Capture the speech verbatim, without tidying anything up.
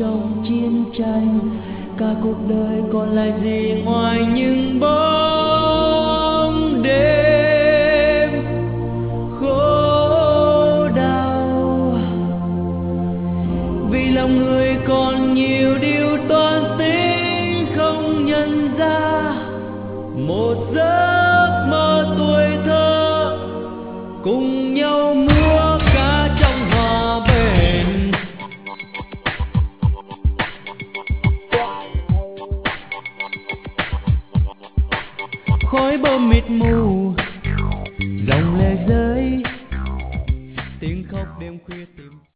trong chiến tranh. Cả cuộc đời còn lại gì ngoài những bóng đêm khổ đau. Vì lòng người còn nhiều điều toan tính không nhận ra, một giấc mơ tuổi thơ cùng nhau múa ca trong hòa bình. Khói bom mịt mù